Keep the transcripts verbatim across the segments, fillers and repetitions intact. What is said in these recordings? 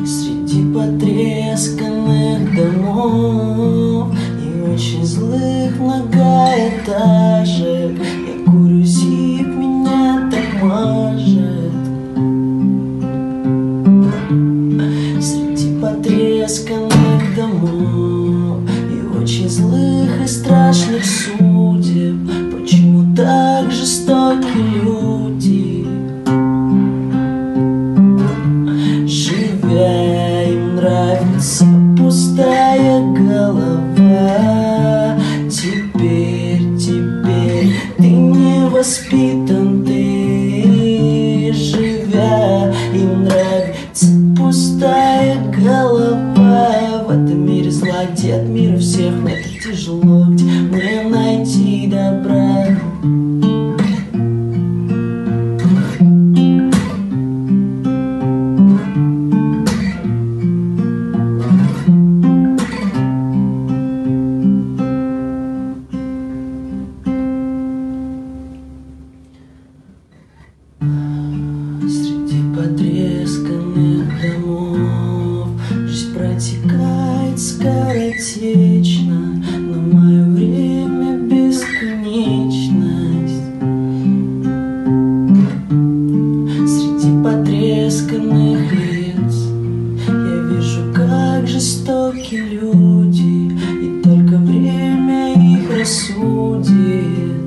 Среди потресканных домов и очень злых многоэтажек я курю зип, меня так мажет. Среди потресканных домов и очень злых и страшных судеб, почему так жестоки люди? Живя, им нравится пустая голова. Теперь, теперь ты не воспитан, ты. Живя, им нравится пустая голова. В этом мире зла, где от мира всех метров тяжело, где мне найти добра. Среди потресканных домов жизнь протекает скоротечно, но мое время бесконечность. Среди потресканных лиц я вижу, как жестоки люди, и только время их рассудит.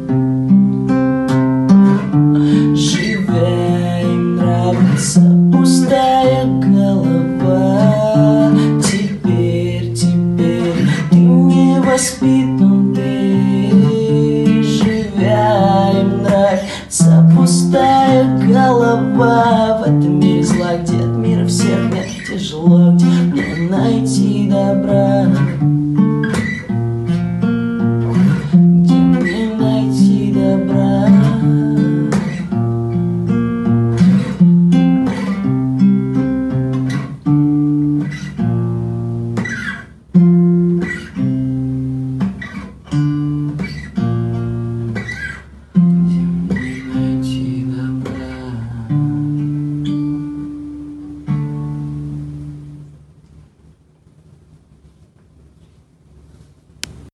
Пустая голова. Теперь, теперь ты не воспитан, ты. Живя, им нравится пустая голова. В этом мире зла, где от мира всех метров тяжело, где мне найти добра.